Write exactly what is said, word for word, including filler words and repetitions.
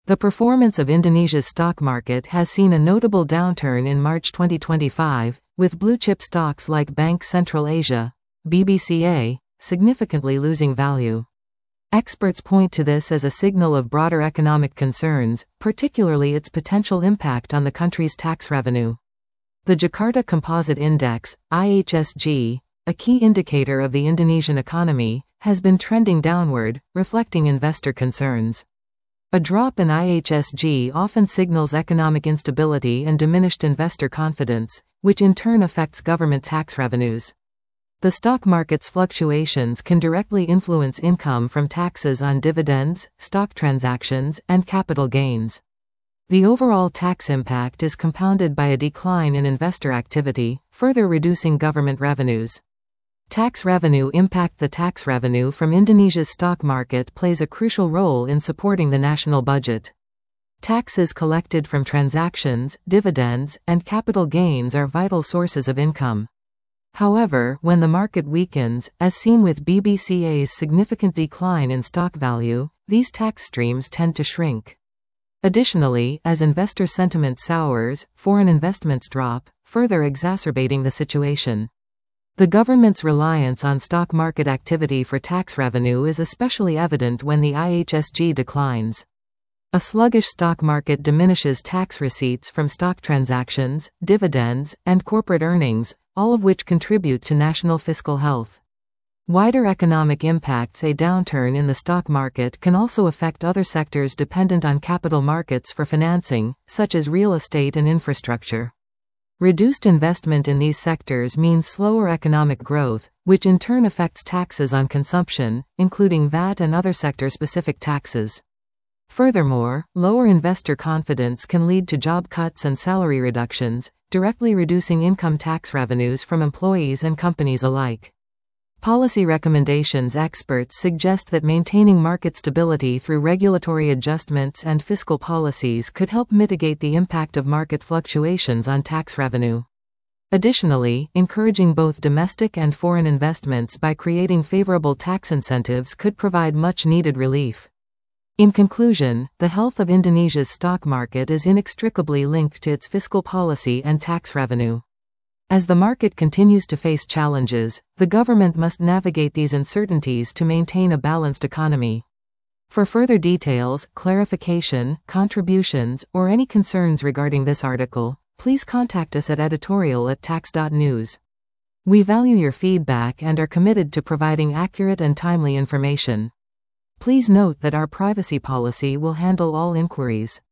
The performance of Indonesia's stock market has seen a notable downturn in March twenty twenty-five, with blue-chip stocks like Bank Central Asia, B B C A, significantly losing value. Experts point to this as a signal of broader economic concerns, particularly its potential impact on the country's tax revenue. The Jakarta Composite Index, I H S G, a key indicator of the Indonesian economy, has been trending downward, reflecting investor concerns. A drop in I H S G often signals economic instability and diminished investor confidence, which in turn affects government tax revenues. The stock market's fluctuations can directly influence income from taxes on dividends, stock transactions, and capital gains. The overall tax impact is compounded by a decline in investor activity, further reducing government revenues. Tax revenue impact. The tax revenue from Indonesia's stock market plays a crucial role in supporting the national budget. Taxes collected from transactions, dividends, and capital gains are vital sources of income. However, when the market weakens, as seen with B B C A's significant decline in stock value, these tax streams tend to shrink. Additionally, as investor sentiment sours, foreign investments drop, further exacerbating the situation. The government's reliance on stock market activity for tax revenue is especially evident when the I H S G declines. A sluggish stock market diminishes tax receipts from stock transactions, dividends, and corporate earnings, all of which contribute to national fiscal health. Wider economic impacts. A downturn in the stock market can also affect other sectors dependent on capital markets for financing, such as real estate and infrastructure. Reduced investment in these sectors means slower economic growth, which in turn affects taxes on consumption, including V A T and other sector-specific taxes. Furthermore, lower investor confidence can lead to job cuts and salary reductions, directly reducing income tax revenues from employees and companies alike. Policy recommendations. Experts suggest that maintaining market stability through regulatory adjustments and fiscal policies could help mitigate the impact of market fluctuations on tax revenue. Additionally, encouraging both domestic and foreign investments by creating favorable tax incentives could provide much-needed relief. In conclusion, the health of Indonesia's stock market is inextricably linked to its fiscal policy and tax revenue. As the market continues to face challenges, the government must navigate these uncertainties to maintain a balanced economy. For further details, clarification, contributions, or any concerns regarding this article, please contact us at editorial at tax dot news. We value your feedback and are committed to providing accurate and timely information. Please note that our privacy policy will handle all inquiries.